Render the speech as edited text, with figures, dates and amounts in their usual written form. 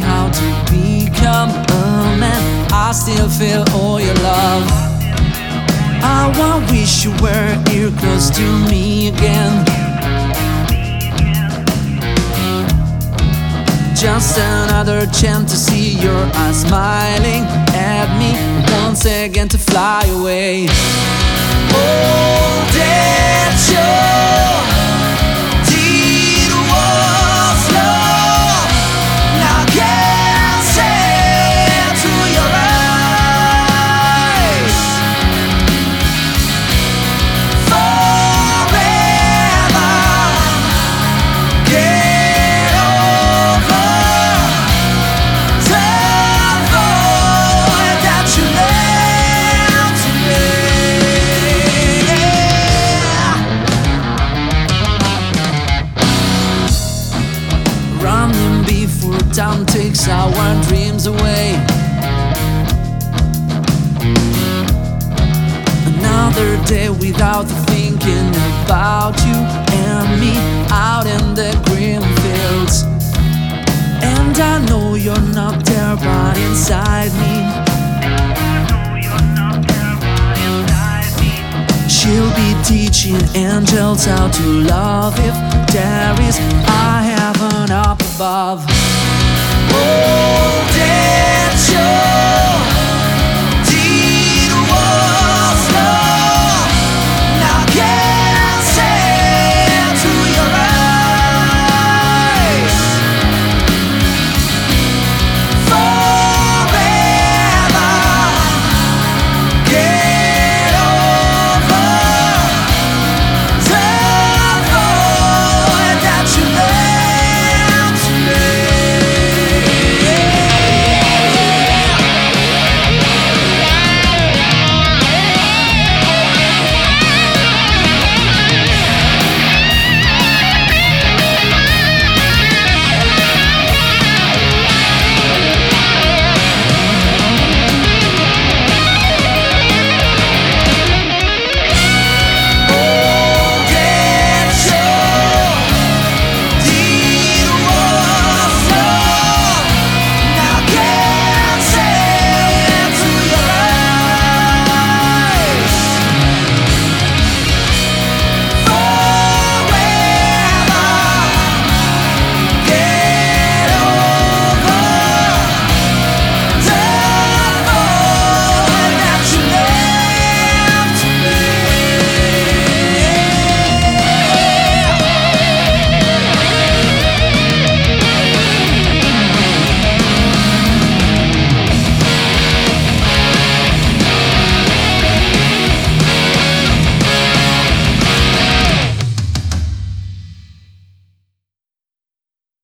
how to become a man. I still feel all your love. I wish you were here close to me again. Just another chance to see your eyes smiling at me, once again to fly away. Oh, that show did was love. Now I can say through your eyes, forever. Get over the void that you left to me. Running before time takes our dreams away. Another day without thinking about you and me out in the green fields. And I know you're not there, but inside me she'll be teaching angels how to love, if there is a heaven up above. Oh,